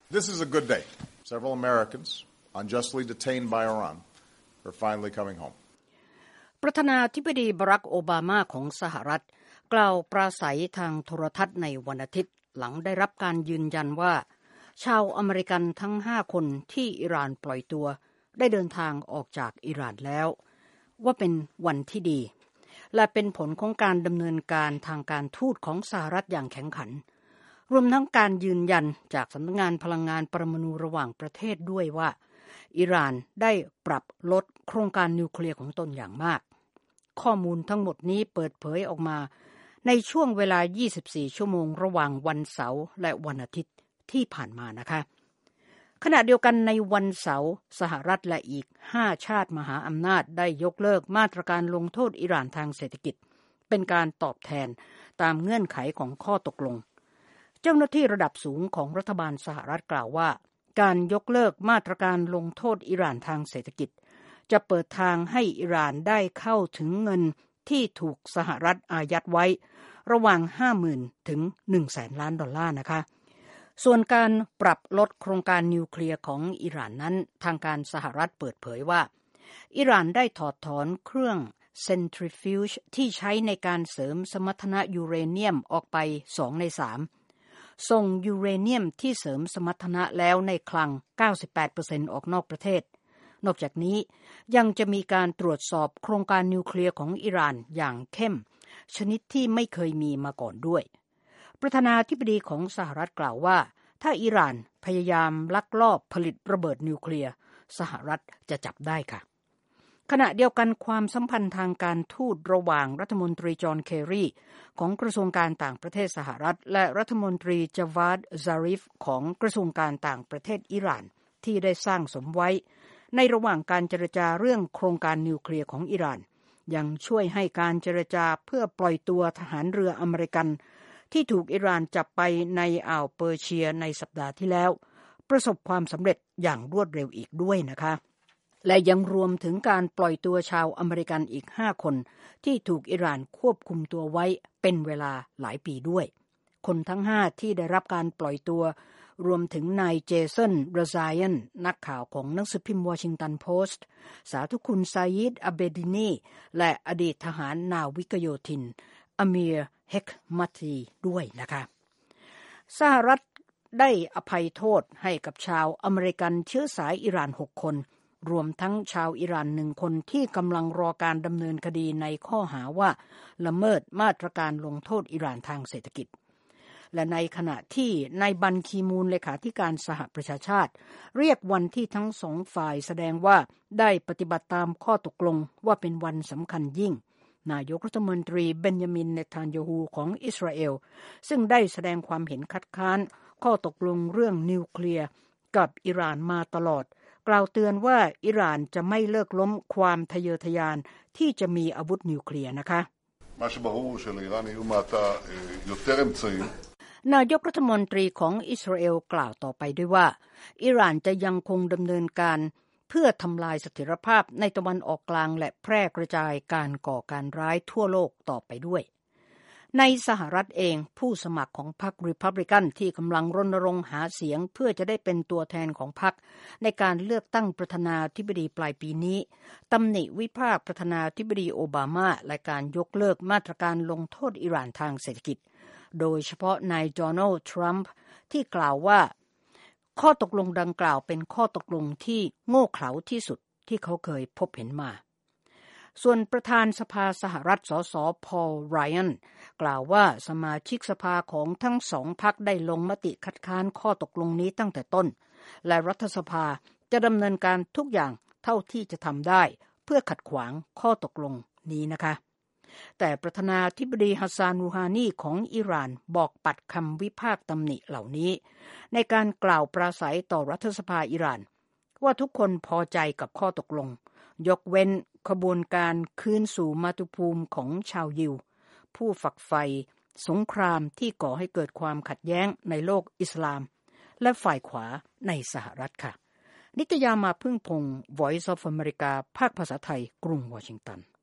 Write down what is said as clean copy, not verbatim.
This is a good day. Several Americans unjustly detained by Iran are finally coming home. ประธานาธิบดีบารักโอบามาของสหรัฐกล่าวปราศัยทางโทรทัศน์ในวันอาทิตย์หลังได้รับการยืนยันว่าชาวอเมริกันทั้ง5คนที่อิหร่านปล่อยตัวได้เดินทางออกจากอิหร่านแล้วว่าเป็นวันที่ดีและเป็นผลของการดำเนินการทางการทูตของสหรัฐอย่างแข็งขันรวมทั้งการยืนยันจากสำนักงานพลังงานปรมาณูระหว่างประเทศด้วยว่าอิหร่านได้ปรับลดโครงการนิวเคลียร์ของตนอย่างมากข้อมูลทั้งหมดนี้เปิดเผยออกมาในช่วงเวลา24ชั่วโมงระหว่างวันเสาร์และวันอาทิตย์ที่ผ่านมานะคะขณะเดียวกันในวันเสาร์สหรัฐและอีก5ชาติมหาอำนาจได้ยกเลิกมาตรการลงโทษอิหร่านทางเศรษฐกิจเป็นการตอบแทนตามเงื่อนไขของข้อตกลงเจ้าหน้าที่ระดับสูงของรัฐบาลสหรัฐกล่าวว่าการยกเลิกมาตรการลงโทษอิหร่านทางเศรษฐกิจจะเปิดทางให้อิหร่านได้เข้าถึงเงินที่ถูกสหรัฐอายัดไว้ระหว่าง 50,000 ถึง 100,000 ล้านดอลลาร์นะคะส่วนการปรับลดโครงการนิวเคลียร์ของอิหร่านนั้นทางการสหรัฐเปิดเผยว่าอิหร่านได้ถอดถอนเครื่องเซนทริฟิวจ์ที่ใช้ในการเสริมสมรรถนะยูเรเนียมออกไป2ใน3ส่งยูเรเนียมที่เสริมสมรรถนะแล้วในคลัง 98% ออกนอกประเทศนอกจากนี้ยังจะมีการตรวจสอบโครงการนิวเคลียร์ของอิหร่านอย่างเข้มชนิดที่ไม่เคยมีมาก่อนด้วยประธานาธิบดีของสหรัฐกล่าวว่าถ้าอิหร่านพยายามลักลอบผลิตระเบิดนิวเคลียร์สหรัฐจะจับได้ค่ะขณะเดียวกันความสัมพันธ์ทางการทูตระหว่างรัฐมนตรีจอห์นเคอรีของกระทรวงการต่างประเทศสหรัฐและรัฐมนตรีจาวาด ซาริฟของกระทรวงการต่างประเทศอิหร่านที่ได้สร้างสมไว้ในระหว่างการเจรจาเรื่องโครงการนิวเคลียร์ของอิหร่านยังช่วยให้การเจรจาเพื่อปล่อยตัวทหารเรืออเมริกันที่ถูกอิหร่านจับไปในอ่าวเปอร์เซียในสัปดาห์ที่แล้วประสบความสำเร็จอย่างรวดเร็วอีกด้วยนะคะและยังรวมถึงการปล่อยตัวชาวอเมริกันอีก5คนที่ถูกอิหร่านควบคุมตัวไว้เป็นเวลาหลายปีด้วยคนทั้ง5ที่ได้รับการปล่อยตัวรวมถึงนายเจสัน ราซายันนักข่าวของหนังสือพิมพ์วอชิงตันโพสต์สาธุคุณซายิด อับเบดินีและอดีตทหารนาวิกโยธินอามีร์ เฮกมัตีด้วยนะคะสหรัฐได้อภัยโทษให้กับชาวอเมริกันเชื้อสายอิหร่าน6คนรวมทั้งชาวอิหร่าน1คนที่กำลังรอการดำเนินคดีในข้อหาว่าละเมิดมาตรการลงโทษอิหร่านทางเศรษฐกิจและในขณะที่นายบันคีมูนเลขาธิการสหประชาชาติเรียกวันที่ทั้ง2ฝ่ายแสดงว่าได้ปฏิบัติตามข้อตกลงว่าเป็นวันสำคัญยิ่งนายกรัฐมนตรีเบนยามิน เนทันยาฮูของอิสราเอลซึ่งได้แสดงความเห็นคัดค้านข้อตกลงเรื่องนิวเคลียร์กับอิหร่านมาตลอดกล่าวเตือนว่าอิหร่านจะไม่เลิกล้มความทะเยอทะยานที่จะมีอาวุธนิวเคลียร์นะคะนายกรัฐมนตรีของอิสราเอลกล่าวต่อไปด้วยว่าอิหร่านจะยังคงดำเนินการเพื่อทำลายเสถียรภาพในตะวันออกกลางและแพร่กระจายการก่อการร้ายทั่วโลกต่อไปด้วยในสหรัฐเองผู้สมัครของพรรครีพับลิกันที่กำลังรณรงค์หาเสียงเพื่อจะได้เป็นตัวแทนของพรรคในการเลือกตั้งประธานาธิบดีปลายปีนี้ตำหนิวิพากษ์ประธานาธิบดีโอบามาและการยกเลิกมาตรการลงโทษอิหร่านทางเศรษฐกิจโดยเฉพาะนายโดนัลด์ทรัมป์ที่กล่าวว่าข้อตกลงดังกล่าวเป็นข้อตกลงที่โง่เขลาที่สุดที่เขาเคยพบเห็นมาส่วนประธานสภาสหรัฐสสพอล ไรอันกล่าวว่าสมาชิกสภาของทั้ง2พรรคได้ลงมติคัดค้านข้อตกลงนี้ตั้งแต่ต้นและรัฐสภาจะดำเนินการทุกอย่างเท่าที่จะทำได้เพื่อขัดขวางข้อตกลงนี้นะคะแต่ประธานาธิบดีฮัสซาน รูฮานีของอิหร่านบอกปัดคำวิพากษ์ตำหนิเหล่านี้ในการกล่าวปราศัยต่อรัฐสภาอิหร่านว่าทุกคนพอใจกับข้อตกลงยกเว้นขบวนการคืนสู่มาตุภูมิของชาวยิวผู้ฝักใฝ่สงครามที่ก่อให้เกิดความขัดแย้งในโลกอิสลามและฝ่ายขวาในสหรัฐค่ะนิตยามาพึ่งพงศ์ Voice of America ภาคภาษาไทยกรุงวอชิงตัน